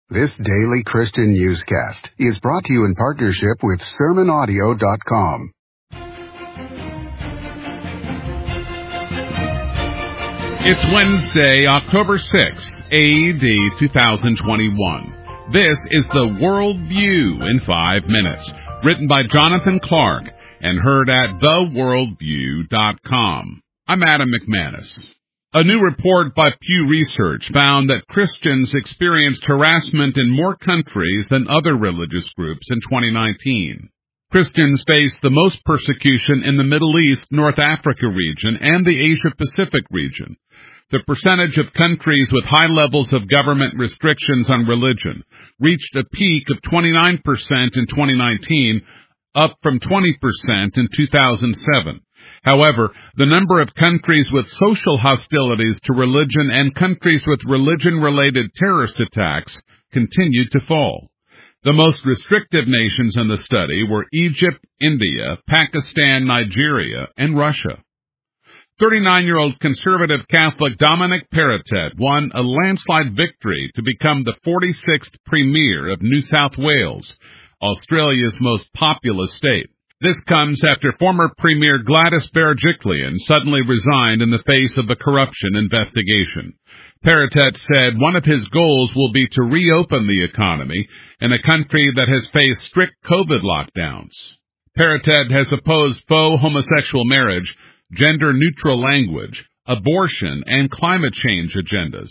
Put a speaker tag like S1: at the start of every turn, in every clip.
S1: This daily Christian newscast is brought to you in partnership with SermonAudio.com.
S2: It's Wednesday, October 6th, AD 2021. This is the World View in 5 minutes, written by Jonathan Clark and heard at theworldview.com. I'm Adam McManus. A new report by Pew Research found that Christians experienced harassment in more countries than other religious groups in 2019. Christians faced the most persecution in the Middle East, North Africa region, and the Asia-Pacific region. The percentage of countries with high levels of government restrictions on religion reached a peak of 29% in 2019, up from 20% in 2007. However, the number of countries with social hostilities to religion and countries with religion-related terrorist attacks continued to fall. The most restrictive nations in the study were Egypt, India, Pakistan, Nigeria, and Russia. 39-year-old conservative Catholic Dominic Perrottet won a landslide victory to become the 46th Premier of New South Wales, Australia's most populous state. This comes after former Premier Gladys Berejiklian suddenly resigned in the face of a corruption investigation. Perrottet said one of his goals will be to reopen the economy in a country that has faced strict COVID lockdowns. Perrottet has opposed faux homosexual marriage, gender-neutral language, abortion, and climate change agendas.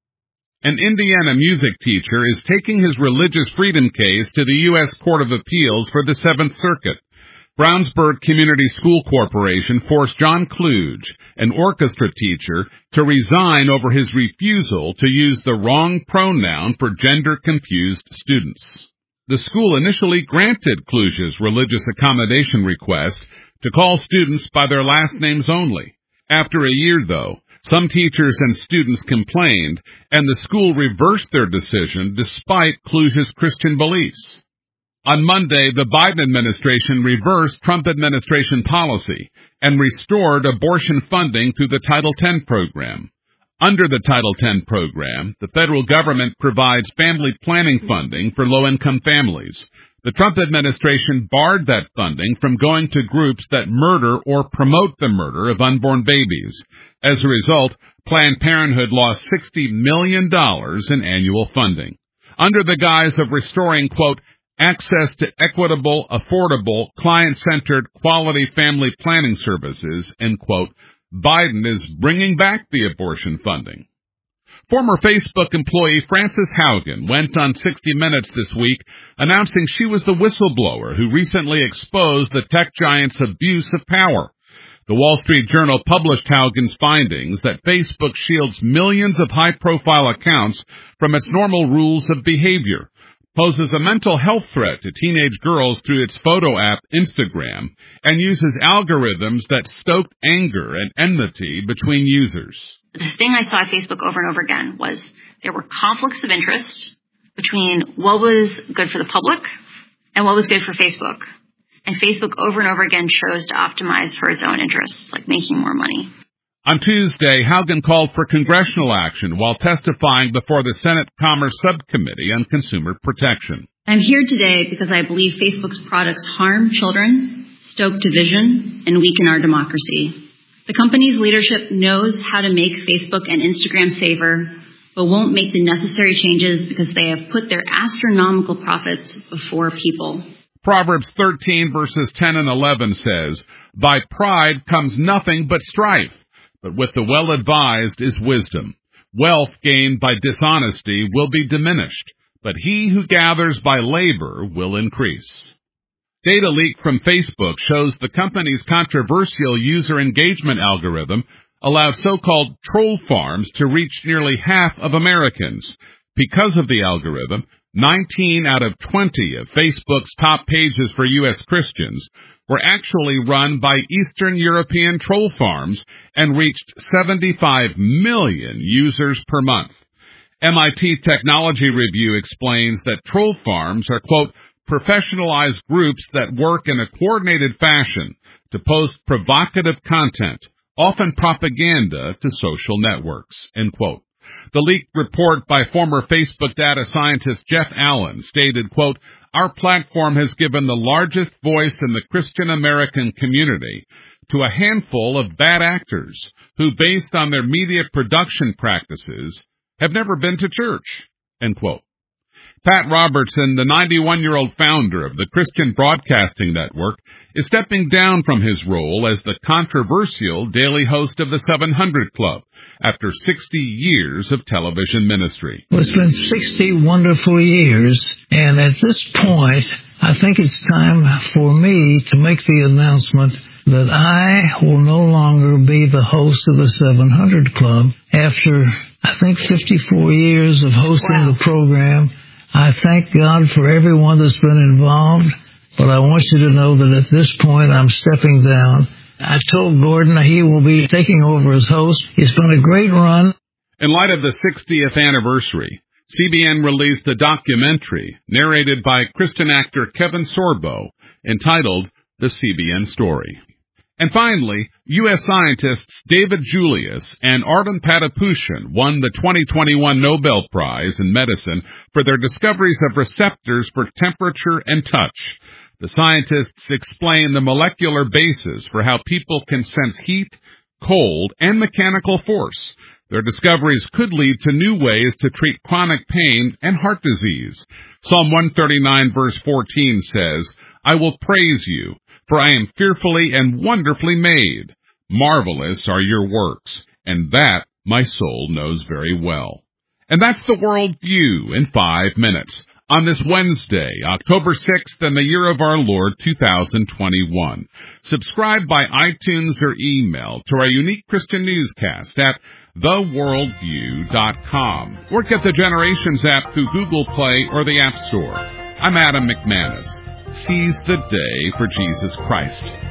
S2: An Indiana music teacher is taking his religious freedom case to the U.S. Court of Appeals for the Seventh Circuit. Brownsburg Community School Corporation forced John Kluge, an orchestra teacher, to resign over his refusal to use the wrong pronoun for gender-confused students. The school initially granted Kluge's religious accommodation request to call students by their last names only. After a year, though, some teachers and students complained, and the school reversed their decision despite Kluge's Christian beliefs. On Monday, the Biden administration reversed Trump administration policy and restored abortion funding through the Title X program. Under the Title X program, the federal government provides family planning funding for low-income families. The Trump administration barred that funding from going to groups that murder or promote the murder of unborn babies. As a result, Planned Parenthood lost $60 million in annual funding. Under the guise of restoring, quote, access to equitable, affordable, client-centered, quality family planning services, end quote, Biden is bringing back the abortion funding. Former Facebook employee Frances Haugen went on 60 Minutes this week announcing she was the whistleblower who recently exposed the tech giant's abuse of power. The Wall Street Journal published Haugen's findings that Facebook shields millions of high-profile accounts from its normal rules of behavior, poses a mental health threat to teenage girls through its photo app Instagram, and uses algorithms that stoke anger and enmity between users.
S3: The thing I saw at Facebook over and over again was there were conflicts of interest between what was good for the public and what was good for Facebook. And Facebook over and over again chose to optimize for its own interests, like making more money.
S2: On Tuesday, Haugen called for congressional action while testifying before the Senate Commerce Subcommittee on Consumer Protection.
S3: I'm here today because I believe Facebook's products harm children, stoke division, and weaken our democracy. The company's leadership knows how to make Facebook and Instagram safer, but won't make the necessary changes because they have put their astronomical profits before people.
S2: Proverbs 13 verses 10 and 11 says, "By pride comes nothing but strife, but with the well-advised is wisdom. Wealth gained by dishonesty will be diminished, but he who gathers by labor will increase." Data leak from Facebook shows the company's controversial user engagement algorithm allowed so-called troll farms to reach nearly half of Americans. Because of the algorithm, 19 out of 20 of Facebook's top pages for U.S. Christians were actually run by Eastern European troll farms and reached 75 million users per month. MIT Technology Review explains that troll farms are, quote, professionalized groups that work in a coordinated fashion to post provocative content, often propaganda, to social networks, end quote. The leaked report by former Facebook data scientist Jeff Allen stated, quote, "Our platform has given the largest voice in the Christian American community to a handful of bad actors who, based on their media production practices, have never been to church," end quote. Pat Robertson, the 91-year-old founder of the Christian Broadcasting Network, is stepping down from his role as the controversial daily host of the 700 Club after 60 years of television ministry.
S4: Well, it's been 60 wonderful years, and at this point, I think it's time for me to make the announcement that I will no longer be the host of the 700 Club. After, I think, 54 years of hosting the program, I thank God for everyone that's been involved, but I want you to know that at this point I'm stepping down. I told Gordon he will be taking over as host. It's been a great run.
S2: In light of the 60th anniversary, CBN released a documentary narrated by Christian actor Kevin Sorbo entitled The CBN Story. And finally, U.S. scientists David Julius and Arden Patapushan won the 2021 Nobel Prize in Medicine for their discoveries of receptors for temperature and touch. The scientists explain the molecular basis for how people can sense heat, cold, and mechanical force. Their discoveries could lead to new ways to treat chronic pain and heart disease. Psalm 139 verse 14 says, "I will praise you, for I am fearfully and wonderfully made. Marvelous are your works, and that my soul knows very well." And that's the World View in 5 minutes on this Wednesday, October 6th, in the year of our Lord 2021. Subscribe by iTunes or email to our unique Christian newscast at theworldview.com, or get the Generations app through Google Play or the App Store. I'm Adam McManus. Seize the day for Jesus Christ.